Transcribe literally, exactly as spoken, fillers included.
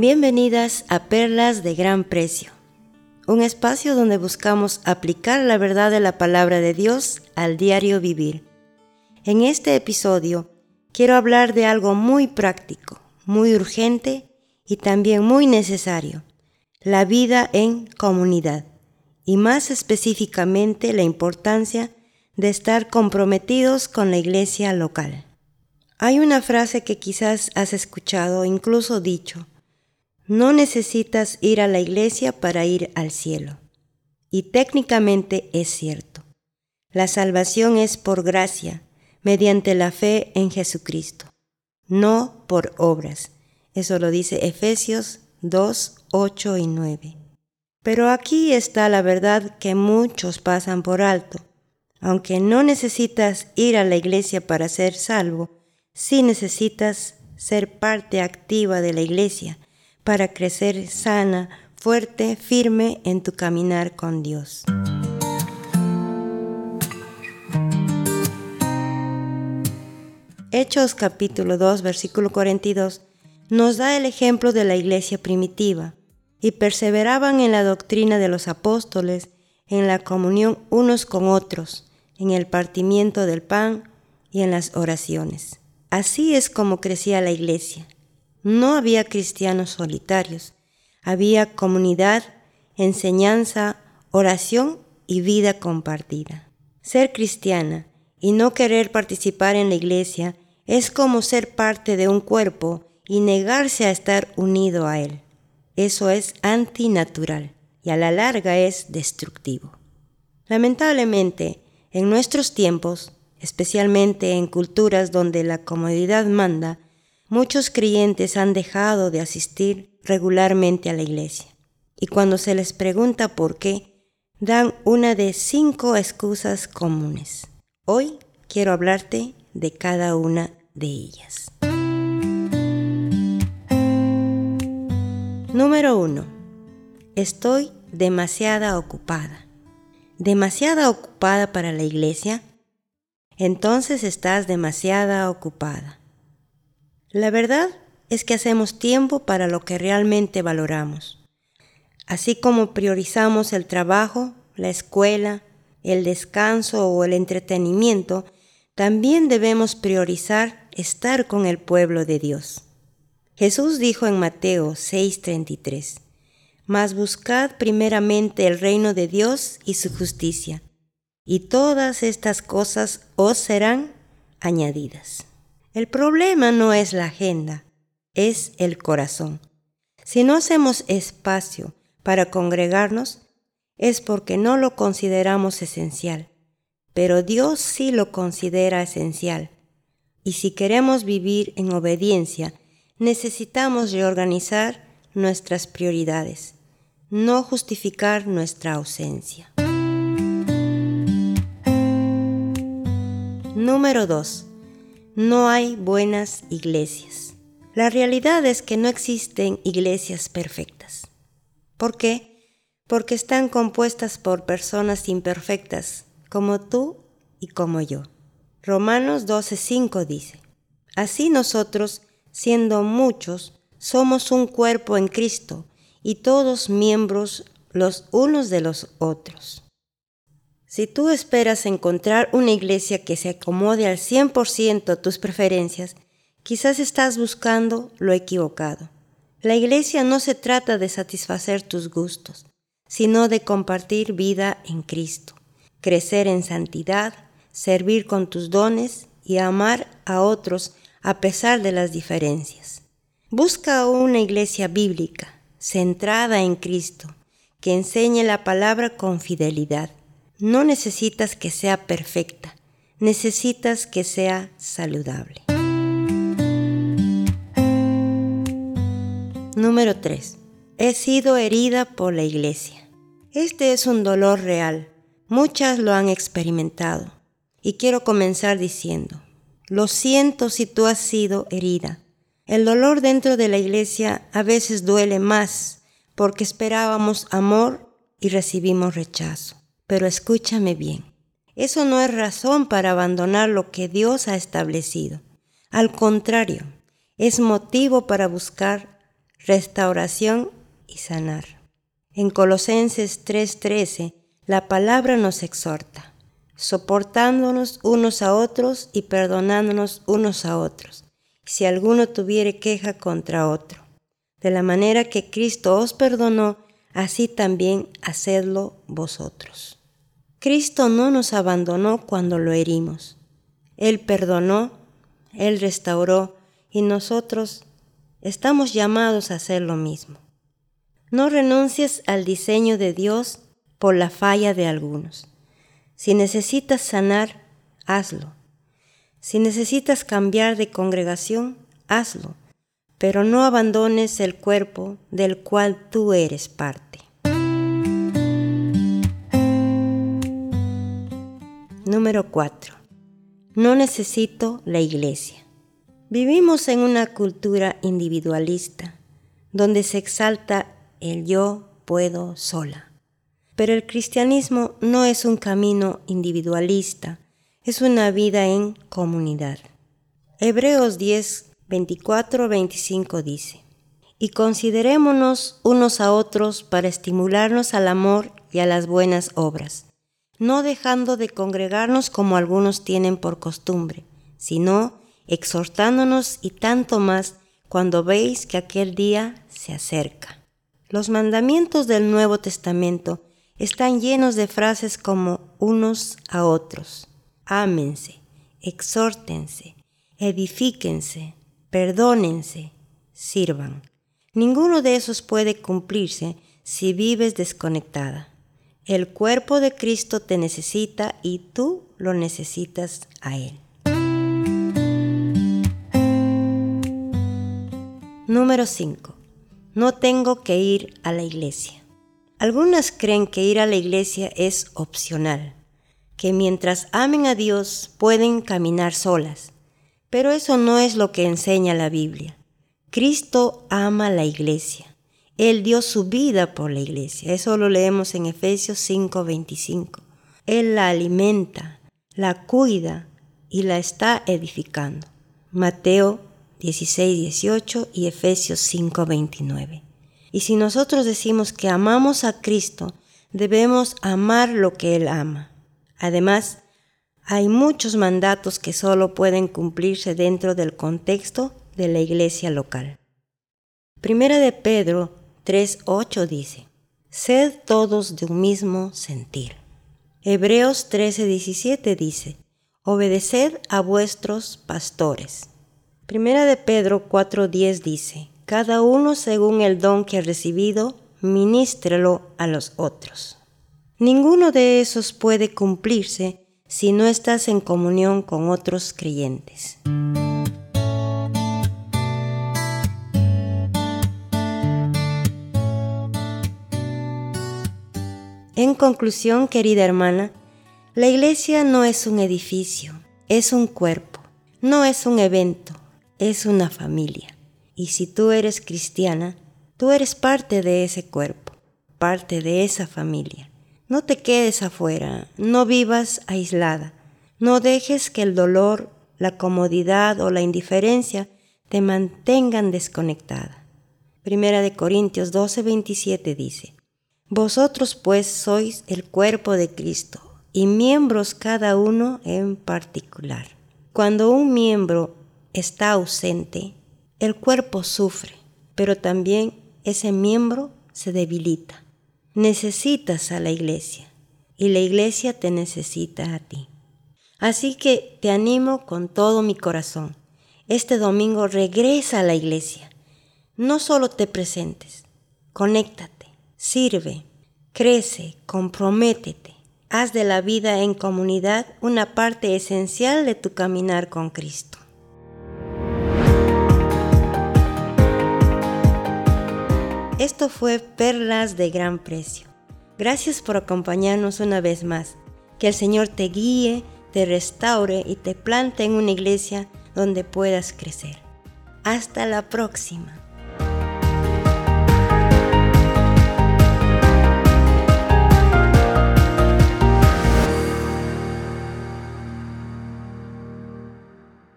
Bienvenidas a Perlas de Gran Precio, un espacio donde buscamos aplicar la verdad de la palabra de Dios al diario vivir. En este episodio quiero hablar de algo muy práctico, muy urgente y también muy necesario: la vida en comunidad, y más específicamente la importancia de estar comprometidos con la iglesia local. Hay una frase que quizás has escuchado o incluso dicho: no necesitas ir a la iglesia para ir al cielo. Y técnicamente es cierto. La salvación es por gracia, mediante la fe en Jesucristo, no por obras. Eso lo dice Efesios dos, ocho y nueve. Pero aquí está la verdad que muchos pasan por alto. Aunque no necesitas ir a la iglesia para ser salvo, sí necesitas ser parte activa de la iglesia para crecer sana, fuerte, firme en tu caminar con Dios. Hechos capítulo dos, versículo cuarenta y dos, nos da el ejemplo de la iglesia primitiva, y perseveraban en la doctrina de los apóstoles, en la comunión unos con otros, en el partimiento del pan y en las oraciones. Así es como crecía la iglesia. No había cristianos solitarios, había comunidad, enseñanza, oración y vida compartida. Ser cristiana y no querer participar en la iglesia es como ser parte de un cuerpo y negarse a estar unido a él. Eso es antinatural y a la larga es destructivo. Lamentablemente, en nuestros tiempos, especialmente en culturas donde la comodidad manda, muchos creyentes han dejado de asistir regularmente a la iglesia. Y cuando se les pregunta por qué, dan una de cinco excusas comunes. Hoy quiero hablarte de cada una de ellas. Número uno. Estoy demasiada ocupada. ¿Demasiada ocupada para la iglesia? Entonces estás demasiada ocupada. La verdad es que hacemos tiempo para lo que realmente valoramos. Así como priorizamos el trabajo, la escuela, el descanso o el entretenimiento, también debemos priorizar estar con el pueblo de Dios. Jesús dijo en Mateo seis treinta y tres, «Mas buscad primeramente el reino de Dios y su justicia, y todas estas cosas os serán añadidas». El problema no es la agenda, es el corazón. Si no hacemos espacio para congregarnos, es porque no lo consideramos esencial, pero Dios sí lo considera esencial. Y si queremos vivir en obediencia, necesitamos reorganizar nuestras prioridades, no justificar nuestra ausencia. Número dos. No hay buenas iglesias. La realidad es que no existen iglesias perfectas. ¿Por qué? Porque están compuestas por personas imperfectas, como tú y como yo. Romanos doce cinco dice, «Así nosotros, siendo muchos, somos un cuerpo en Cristo, y todos miembros los unos de los otros». Si tú esperas encontrar una iglesia que se acomode al cien por ciento a tus preferencias, quizás estás buscando lo equivocado. La iglesia no se trata de satisfacer tus gustos, sino de compartir vida en Cristo, crecer en santidad, servir con tus dones y amar a otros a pesar de las diferencias. Busca una iglesia bíblica, centrada en Cristo, que enseñe la palabra con fidelidad. No necesitas que sea perfecta, necesitas que sea saludable. Número tres. He sido herida por la iglesia. Este es un dolor real. Muchas lo han experimentado. Y quiero comenzar diciendo, lo siento si tú has sido herida. El dolor dentro de la iglesia a veces duele más porque esperábamos amor y recibimos rechazo. Pero escúchame bien, eso no es razón para abandonar lo que Dios ha establecido. Al contrario, es motivo para buscar restauración y sanar. En Colosenses tres trece, la palabra nos exhorta, soportándonos unos a otros y perdonándonos unos a otros, si alguno tuviere queja contra otro. De la manera que Cristo os perdonó, así también hacedlo vosotros. Cristo no nos abandonó cuando lo herimos. Él perdonó, Él restauró y nosotros estamos llamados a hacer lo mismo. No renuncies al diseño de Dios por la falla de algunos. Si necesitas sanar, hazlo. Si necesitas cambiar de congregación, hazlo, pero no abandones el cuerpo del cual tú eres parte. Número cuatro. No necesito la iglesia. Vivimos en una cultura individualista, donde se exalta el yo puedo sola. Pero el cristianismo no es un camino individualista, es una vida en comunidad. Hebreos diez, veinticuatro a veinticinco dice: Y considerémonos unos a otros para estimularnos al amor y a las buenas obras, no dejando de congregarnos como algunos tienen por costumbre, sino exhortándonos y tanto más cuando veis que aquel día se acerca. Los mandamientos del Nuevo Testamento están llenos de frases como unos a otros, ámense, exhórtense, edifíquense, perdónense, sirvan. Ninguno de esos puede cumplirse si vives desconectada. El cuerpo de Cristo te necesita y tú lo necesitas a Él. Número cinco. No tengo que ir a la iglesia. Algunas creen que ir a la iglesia es opcional, que mientras amen a Dios pueden caminar solas, pero eso no es lo que enseña la Biblia. Cristo ama la iglesia. Él dio su vida por la iglesia. Eso lo leemos en Efesios cinco veinticinco. Él la alimenta, la cuida y la está edificando. Mateo dieciséis dieciocho y Efesios cinco veintinueve. Y si nosotros decimos que amamos a Cristo, debemos amar lo que Él ama. Además, hay muchos mandatos que solo pueden cumplirse dentro del contexto de la iglesia local. Primera de Pedro tres ocho dice: Sed todos de un mismo sentir. Hebreos trece diecisiete dice: Obedeced a vuestros pastores. Primera de Pedro cuatro diez dice: Cada uno según el don que ha recibido, ministrelo a los otros. Ninguno de esos puede cumplirse si no estás en comunión con otros creyentes. En conclusión, querida hermana, la iglesia no es un edificio, es un cuerpo, no es un evento, es una familia. Y si tú eres cristiana, tú eres parte de ese cuerpo, parte de esa familia. No te quedes afuera, no vivas aislada, no dejes que el dolor, la comodidad o la indiferencia te mantengan desconectada. Primera de Corintios doce veintisiete dice: Vosotros pues sois el cuerpo de Cristo y miembros cada uno en particular. Cuando un miembro está ausente, el cuerpo sufre, pero también ese miembro se debilita. Necesitas a la iglesia y la iglesia te necesita a ti. Así que te animo con todo mi corazón. Este domingo regresa a la iglesia. No solo te presentes, conéctate, sirve, crece, comprométete. Haz de la vida en comunidad una parte esencial de tu caminar con Cristo. Esto fue Perlas de Gran Precio. Gracias por acompañarnos una vez más. Que el Señor te guíe, te restaure y te plante en una iglesia donde puedas crecer. Hasta la próxima.